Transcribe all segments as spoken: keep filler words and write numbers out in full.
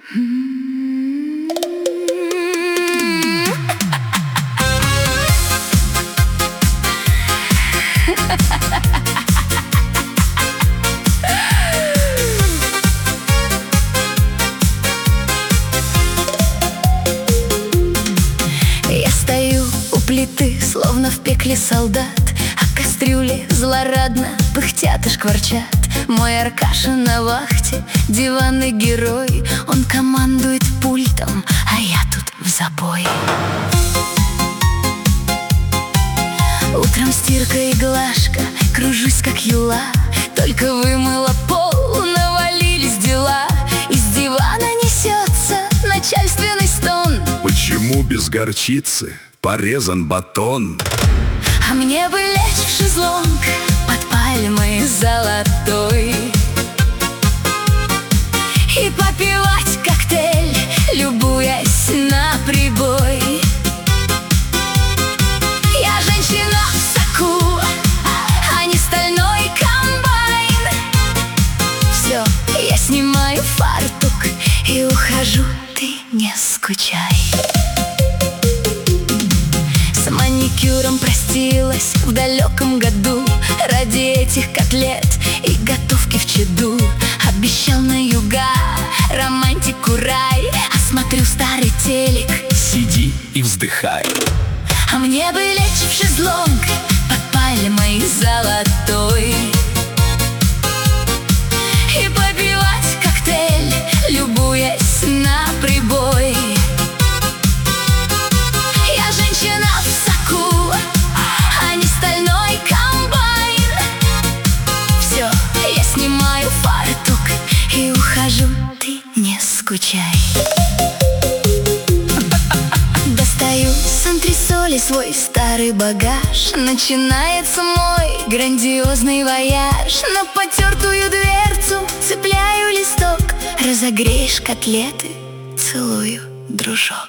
Я стою у плиты, словно в пекле солдат, а кастрюли злорадно пыхтят и шкварчат. Мой Аркаша на вахте, диванный герой. Он командует пультом, а я тут в забой. Утром стирка и глажка, кружусь как юла. Только вымыла пол, навалились дела. Из дивана несется начальственный стон. Почему без горчицы порезан батон? А мне бы лечь в шезлонг под пальмой золотой и попивать коктейль, любуясь на прибой. Я женщина в соку, а не стальной комбайн. Все, я снимаю фартук и ухожу, ты не скучай. С маникюром простилась в далеком году ради этих котлет и готовки в чаду. Обещал на юга романтику рай, а смотрю старый телек, Сиди и вздыхай. а мне бы лечь в шезлонг под пальмой золотой и попивать коктейль, любуясь на прибой. Я женщина в соку, а не стальной комбайн. Все, я снимаю фартук и ухожу, ты не скучай. Достаю с антресоли свой старый багаж. Начинается мой грандиозный вояж. На потертую дверцу цепляю листок. Разогреешь котлеты, целую, дружок.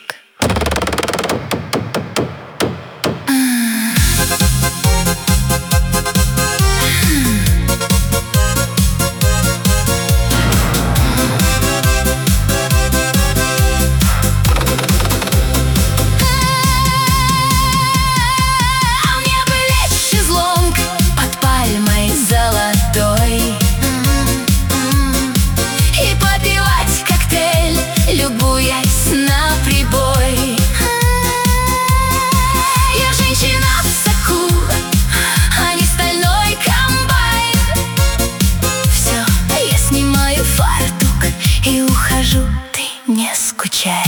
Любуясь на прибой. Я женщина в соку, а не стальной комбайн. Все, я снимаю фартук и ухожу, ты не скучай.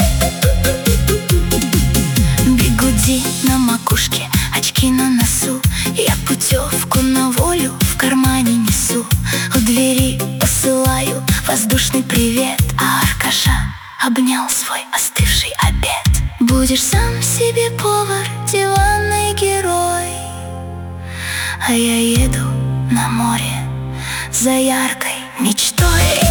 Бигуди на макушке, очки на носу. Я путевку на волю в кармане несу. У двери посылаю воздушный привет, а Аркаша обнял свой остывший обед. Будешь сам себе повар, диванный герой, а я еду на море за яркой мечтой.